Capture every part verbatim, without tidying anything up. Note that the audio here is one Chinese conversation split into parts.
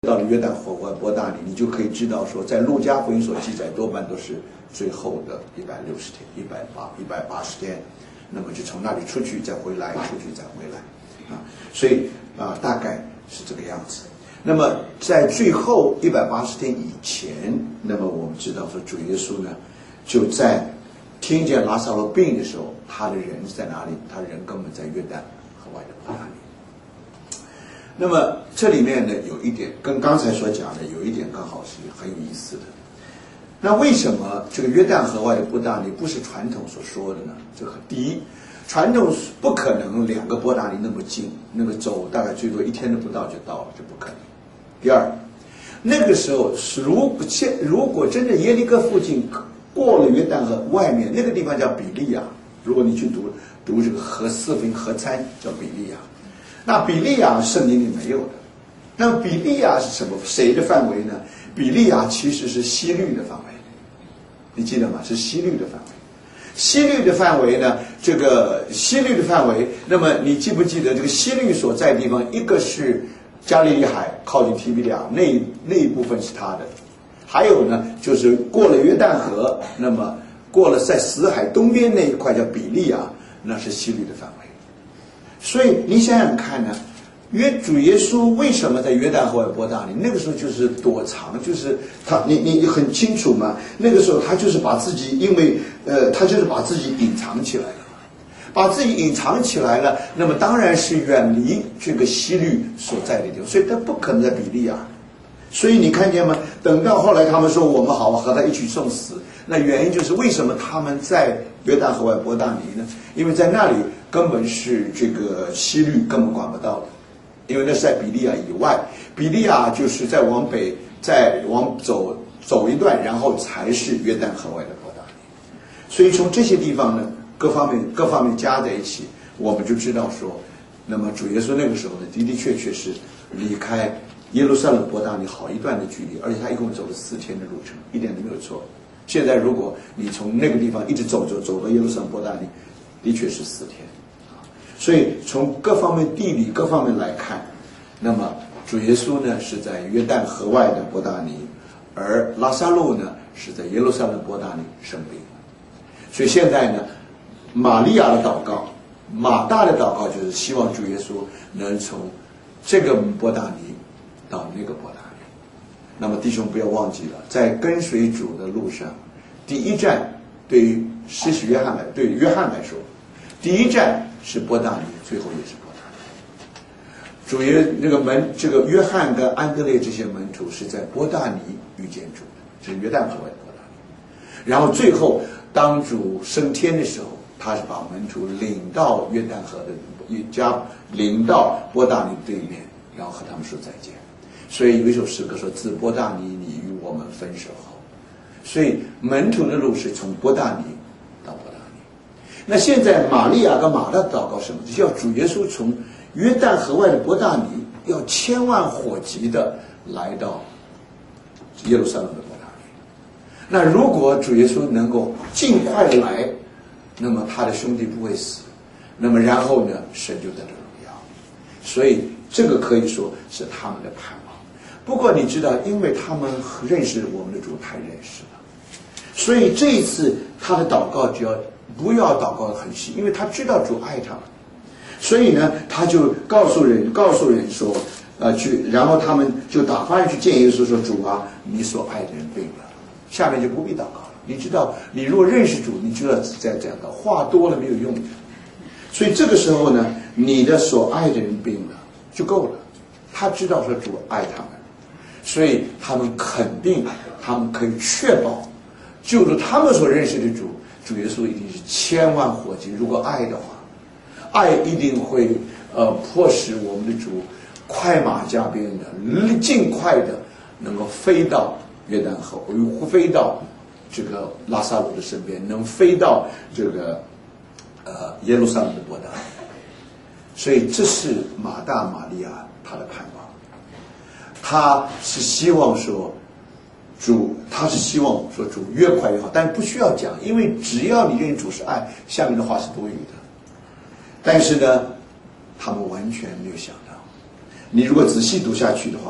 到了约旦河外伯大尼，你就可以知道说，在路加福音所记载，多半都是最后的一百六十天、一百八、一百八十天，那么就从那里出去再回来，出去再回来，啊，所以啊，大概是这个样子。那么在最后一百八十天以前，那么我们知道说，主耶稣呢，就在听见拉撒路病的时候，他的人在哪里？他人根本在约旦河外的伯大尼。那么这里面呢，有一点跟刚才所讲的有一点刚好是很有意思的。那为什么这个约旦河外的伯大尼不是传统所说的呢？这个第一，传统不可能两个伯大尼那么近，那个走大概最多一天都不到就到了，这不可能。第二，那个时候如现如果真的耶利哥附近过了约旦河外面那个地方叫比利亚，如果你去读读这个河四分河参叫比利亚。那比利亚圣经里没有的，那比利亚是什么？谁的范围呢？比利亚其实是西律的范围，你记得吗？是西律的范围。西律的范围呢？这个西律的范围，那么你记不记得这个西律所在的地方？一个是加利利海靠近提比利亚那那一部分是他的，还有呢就是过了约旦河，那么过了在死海东边那一块叫比利亚，那是西律的范围。所以你想想看呢，约主耶稣为什么在约旦河外伯大尼？那个时候就是躲藏，就是他，你你很清楚嘛。那个时候他就是把自己，因为呃，他就是把自己隐藏起来了，把自己隐藏起来了。那么当然是远离这个西律所在的地方，所以他不可能在比利亚。所以你看见吗？等到后来他们说我们好和他一起送死，那原因就是为什么他们在约旦河外伯大尼呢？因为在那里根本是这个西律根本管不到的，因为那是在比利亚以外，比利亚就是再往北再往走走一段，然后才是约旦河外的伯大尼。所以从这些地方呢，各方面各方面加在一起，我们就知道说，那么主耶稣那个时候呢，的的确确是离开耶路撒冷伯大尼好一段的距离，而且他一共走了四天的路程，一点都没有错。现在如果你从那个地方一直走走走到耶路撒冷伯大尼，的确是四天。所以从各方面地理各方面来看，那么主耶稣呢是在约旦河外的伯大尼，而拉撒路呢是在耶路撒冷伯大尼生病。所以现在呢，玛利亚的祷告，马大的祷告就是希望主耶稣能从这个伯大尼到那个伯大尼。那么弟兄不要忘记了，在跟随主的路上，第一站对于施洗约翰来，对于约翰来说，第一站是伯大尼，最后也是伯大尼。主耶那个门，这个约翰跟安德烈这些门徒是在伯大尼遇见主的，是约旦河外的伯大尼。然后最后当主升天的时候，他是把门徒领到约旦河的加领到伯大尼对面，然后和他们说再见。所以有一首诗歌说：“自伯大尼，你与我们分手后。”所以门徒的路是从伯大尼到伯大尼。那现在玛利亚跟马大祷告什么？就是要主耶稣从约旦河外的伯大尼，要千万火急的来到耶路撒冷的伯大尼。那如果主耶稣能够尽快来，那么他的兄弟不会死，那么然后呢，神就得了荣耀。所以这个可以说是他们的盼望。不过你知道，因为他们认识我们的主太认识了，所以这一次他的祷告就要不要祷告得很细，因为他知道主爱他们，所以呢，他就告诉人告诉人说，呃，去，然后他们就打发人去见耶稣说：“主啊，你所爱的人病了。”下面就不必祷告了。你知道，你如果认识主，你就要再这样的，话多了没有用的。所以这个时候呢，你的所爱的人病了就够了。他知道说主爱他们，所以他们肯定，他们可以确保，就是他们所认识的主，主耶稣一定是千万火急。如果爱的话，爱一定会呃迫使我们的主快马加鞭的，尽快的能够飞到约旦河，飞到这个拉撒路的身边，能飞到这个呃耶路撒冷的伯大尼。所以这是马大玛利亚他的盼望，他是希望说主，他是希望说主越快越好，但是不需要讲，因为只要你认主是爱，下面的话是多余的。但是呢，他们完全没有想到，你如果仔细读下去的话，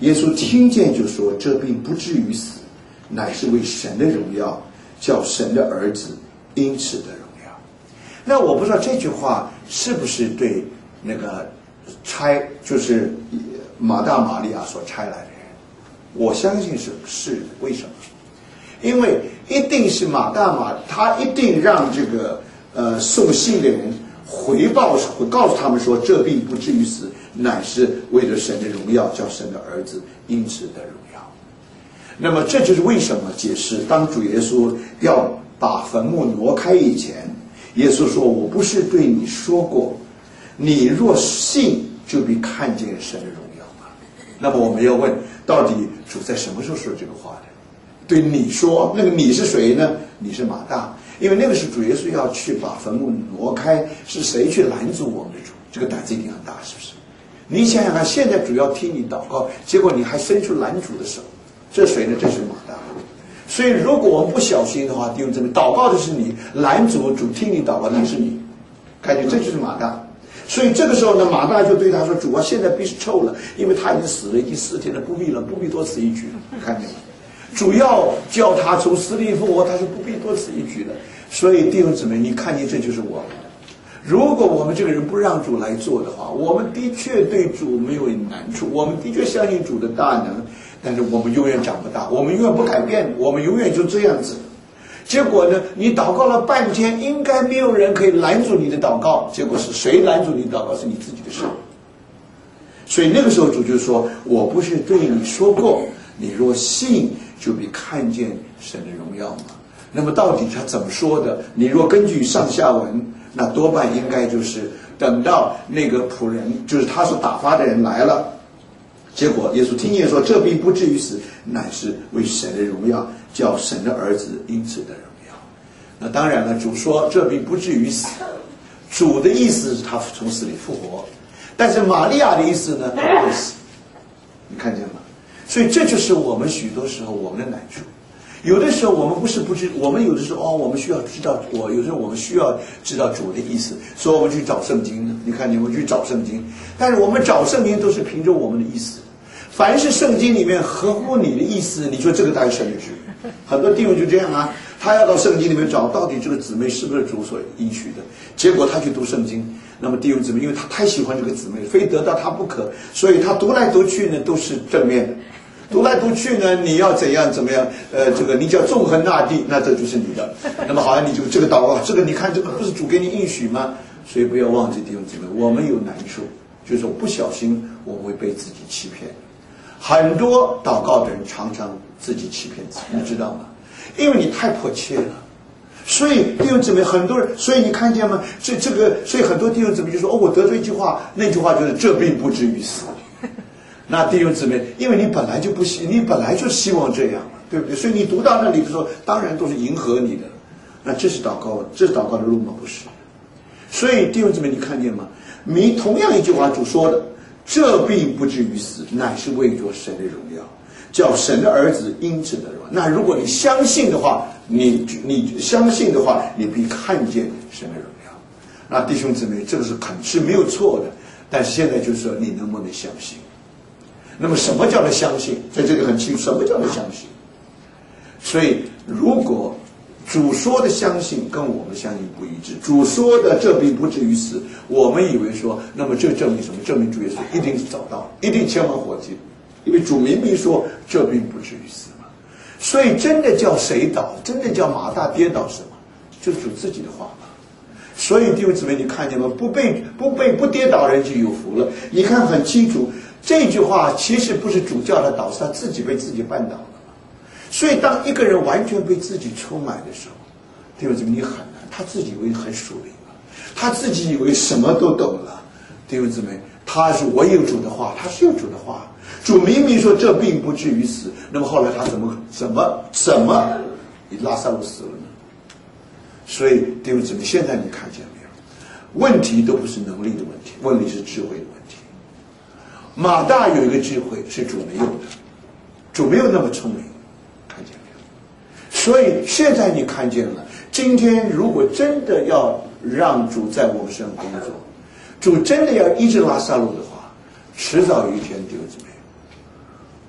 耶稣听见就说：“这病不至于死，乃是为神的荣耀，叫神的儿子因此的荣耀。”那我不知道这句话是不是对那个差，就是马大马利亚所差来的人，我相信是是的。为什么？因为一定是马大马，他一定让这个呃送信的人回报，会告诉他们说，这病不至于死，乃是为了神的荣耀，叫神的儿子因此的荣耀。那么这就是为什么解释，当主耶稣要把坟墓挪开以前，耶稣说：“我不是对你说过，你若信，就必看见神的荣耀吗？”那么我们要问，到底主在什么时候说这个话的？对你说，那个你是谁呢？你是马大，因为那个是主耶稣要去把坟墓挪开，是谁去拦阻我们的主？这个胆子一定很大，是不是？你想想看，现在主要听你祷告，结果你还伸出拦阻的手，这谁呢？这是马大。所以如果我们不小心的话，弟兄姊妹，祷告的是你，拦阻主听你祷告的是你，看见这就是马大。所以这个时候呢，马大就对他说：“主啊，现在必是臭了，因为他已经死了，已经四天了，不必了，不必多此一举了。”看见吗？主要叫他从死里复活，他是不必多此一举的。所以弟兄姊妹，你看见这就是我们。如果我们这个人不让主来做的话，我们的确对主没有难处，我们的确相信主的大能，但是我们永远长不大，我们永远不改变，我们永远就这样子。结果呢，你祷告了半天，应该没有人可以拦阻你的祷告，结果是谁拦阻你祷告？是你自己的事。所以那个时候主就说：“我不是对你说过，你若信，就必看见神的荣耀吗？”那么到底他怎么说的？你若根据上下文，那多半应该就是等到那个仆人，就是他所打发的人来了，结果耶稣听见说：“这病不至于死，乃是为神的荣耀，叫神的儿子因此的荣耀。”那当然了，主说这病不至于死，主的意思是他从死里复活，但是玛利亚的意思呢，他不会死。你看见吗？所以这就是我们许多时候我们的难处。有的时候我们不是不知，我们有的时候哦，我们需要知道，我有时候我们需要知道主的意思，所以我们去找圣经呢。你看，你们去找圣经，但是我们找圣经都是凭着我们的意思。凡是圣经里面合乎你的意思，你说这个大概神的旨。很多弟兄就这样啊，他要到圣经里面找到底这个姊妹是不是主所应许的，结果他去读圣经。那么弟兄姊妹，因为他太喜欢这个姊妹，非得到他不可，所以他读来读去呢都是正面的。读来读去呢，你要怎样怎么样？呃，这个你叫纵横大地，那这就是你的。那么好像你就这个祷告，这个你看这个不是主给你应许吗？所以不要忘记弟兄姊妹，我们有难处，就是不小心我们会被自己欺骗。很多祷告的人常常自己欺骗自己，你知道吗？因为你太迫切了。所以弟兄姊妹，很多人，所以你看见吗？这这个，所以很多弟兄姊妹就说：“哦，我得罪一句话，那句话就是这病不至于死。”那弟兄姊妹，因为你本来就不希，你本来就希望这样嘛，对不对？所以你读到那里的时候，当然都是迎合你的。那这是祷告，这是祷告的路吗？不是。所以弟兄姊妹，你看见吗？你同样一句话主说的：“这病不至于死，乃是为着神的荣耀，叫神的儿子因此的荣耀。”那如果你相信的话，你你相信的话，你必看见神的荣耀。那弟兄姊妹，这个是肯是没有错的，但是现在就是说，你能不能相信？那么什么叫做相信？在这里很清楚，什么叫做相信？所以如果主说的相信跟我们的相信不一致，主说的这病不至于死，我们以为说，那么这证明什么？证明主耶稣一定是找到，一定千万火急，因为主明明说这病不至于死嘛。所以真的叫谁倒？真的叫马大跌倒什么？就是主自己的话嘛。所以弟兄姊妹，你看见吗？不被不被不跌倒人就有福了。你看很清楚。这句话其实不是主叫他倒，是他自己被自己绊倒了。所以当一个人完全被自己充满的时候，弟兄姊妹，你很难，他自己以为很属灵了，他自己以为什么都懂了。弟兄姊妹，他是我有主的话，他是有主的话。主明明说这病不至于死，那么后来他怎么怎么怎么拉撒路死了呢？所以弟兄姊妹，现在你看见没有？问题都不是能力的问题，问题是智慧的问题。马大有一个智慧是主没有的，主没有那么聪明，看见没有？所以现在你看见了，今天如果真的要让主在我们身上工作，主真的要医治拉撒路的话，迟早有一天，弟兄姊妹，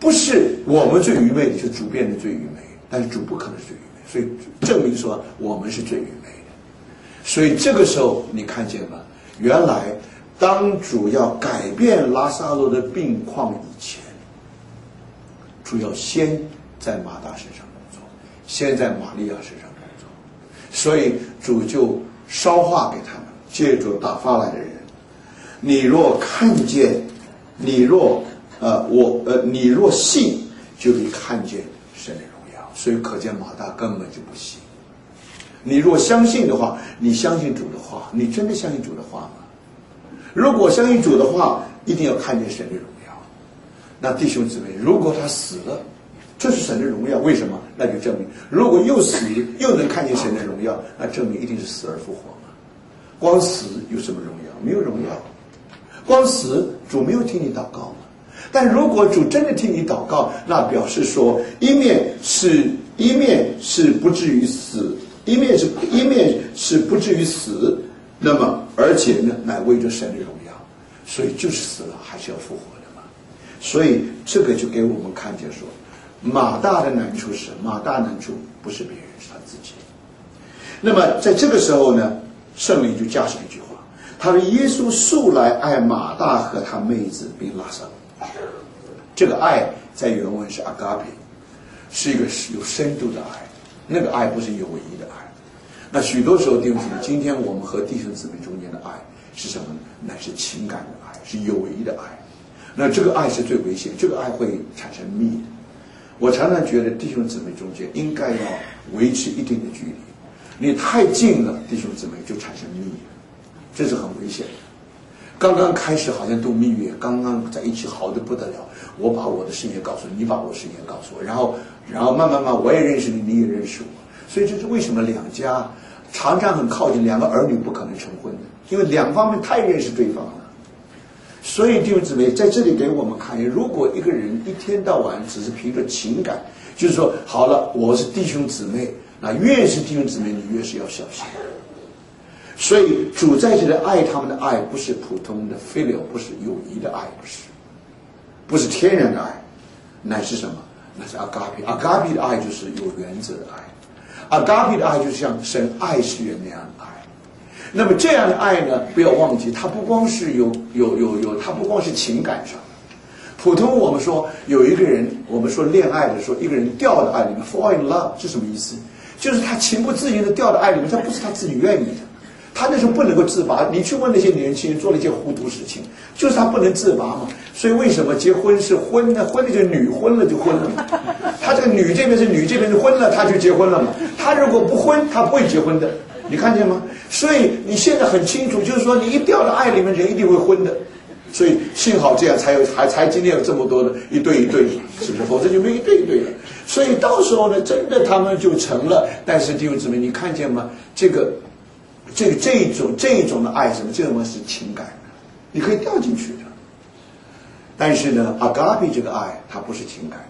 不是我们最愚昧的，就主变得最愚昧，但是主不可能是最愚昧，所以证明说我们是最愚昧的。所以这个时候你看见吗？原来当主要改变拉撒路的病况以前，主要先在马大身上工作，先在玛利亚身上工作，所以主就捎话给他们，借着打发来的人，你若看见，你若呃我呃你若信，就可以看见神的荣耀。所以可见马大根本就不信。你若相信的话，你相信主的话，你真的相信主的话吗？如果相信主的话，一定要看见神的荣耀。那弟兄姊妹，如果他死了，这是神的荣耀，为什么？那就证明，如果又死又能看见神的荣耀，那证明一定是死而复活嘛。光死有什么荣耀？没有荣耀。光死，主没有听你祷告嘛。但如果主真的听你祷告，那表示说，一面是一面是不至于死，一面是一面是不至于死，那么而且呢，乃为着神的荣耀，所以就是死了还是要复活的嘛。所以这个就给我们看见说，马大的难处是马大难处不是别人，是他自己。那么在这个时候呢，圣灵就加上一句话，他说耶稣素来爱马大和他妹子并拉撒路。这个爱在原文是 agape， 是一个有深度的爱，那个爱不是有唯一的爱。那许多时候弟兄姊妹，今天我们和弟兄姊妹中间的爱是什么呢？乃是情感的爱，是有唯一的爱。那这个爱是最危险，这个爱会产生蜜。我常常觉得弟兄姊妹中间应该要维持一定的距离，你太近了，弟兄姊妹就产生蜜，这是很危险的。刚刚开始好像度蜜月，刚刚在一起好的不得了，我把我的事业告诉你，你把我的事业告诉我，然后然后慢慢慢我也认识你，你也认识我。所以这是为什么两家常常很靠近，两个儿女不可能成婚的，因为两方面太认识对方了。所以弟兄姊妹在这里给我们看，如果一个人一天到晚只是凭着情感，就是说好了我是弟兄姊妹，那越是弟兄姊妹你越是要小心。所以主在这里爱他们的爱不是普通的 filial， 不是友谊的爱，不是不是天然的爱，乃是什么？那是 agape。 agape 的爱就是有原则的爱， agape 的爱就是像神爱世人那样的爱。那么这样的爱呢，不要忘记它不光是有有有有它不光是情感上。普通我们说有一个人，我们说恋爱的时候，一个人掉到爱里面 fall in love 是什么意思？就是他情不自禁的掉到爱里面，他不是他自己愿意的，他那时候不能够自拔。你去问那些年轻人做了一件糊涂事情，就是他不能自拔嘛。所以为什么结婚是婚呢？婚了就女，婚了就婚了嘛。他这个女这边是女这边是婚了，他就结婚了嘛。他如果不婚，他不会结婚的。你看见吗？所以你现在很清楚，就是说你一掉到爱里面，人一定会婚的。所以幸好这样才有还才今天有这么多的一对一对，是不是？否则就没有一对一对了。所以到时候呢，真的他们就成了。但是弟兄姊妹，你看见吗？这个。这个这种这种的爱什么？这种是情感的，你可以掉进去的。但是呢 ，agape 这个爱它不是情感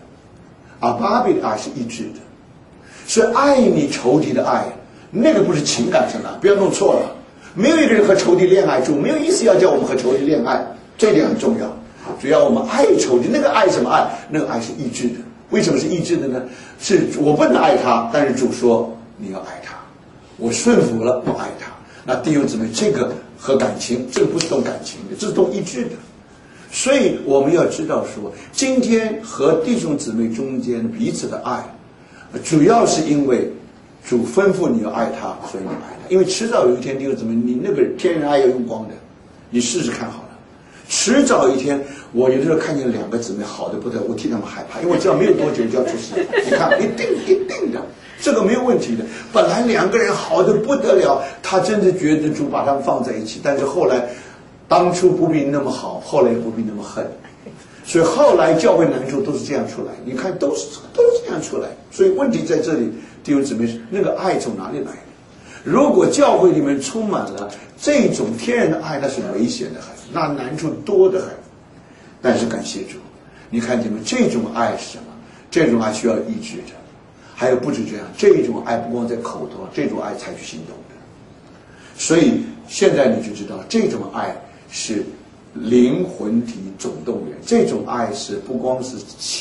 ，agape 的爱是一致的，是爱你仇敌的爱，那个不是情感上的，不要弄错了。没有一个人和仇敌恋爱住，没有意思要叫我们和仇敌恋爱，这一点很重要。只要我们爱仇敌，那个爱什么爱？那个爱是一致的。为什么是一致的呢？是我不能爱他，但是主说你要爱他。我顺服了，我爱他。那弟兄姊妹，这个和感情，这个不是动感情的，这是动意志的。所以我们要知道说，今天和弟兄姊妹中间彼此的爱，主要是因为主吩咐你要爱他，所以你爱他。因为迟早有一天，弟兄姊妹，你那个天然爱要用光的，你试试看好了。迟早一天，我有的时候看见两个姊妹好的不得了，我替他们害怕，因为我知道没有多久就要出事。你看，一定一定的。这个没有问题的，本来两个人好的不得了，他真的觉得主把他们放在一起，但是后来当初不必那么好，后来也不必那么恨，所以后来教会难处都是这样出来，你看都是都是这样出来。所以问题在这里，弟兄姊妹，那个爱从哪里来的？如果教会里面充满了这种天然的爱，那是危险的很，那难处多得很。但是感谢主，你看见没？这种爱是什么？这种爱需要意志的。还有不止这样，这种爱不光在口头，这种爱采取行动的。所以现在你就知道，这种爱是灵魂体总动员，这种爱是不光是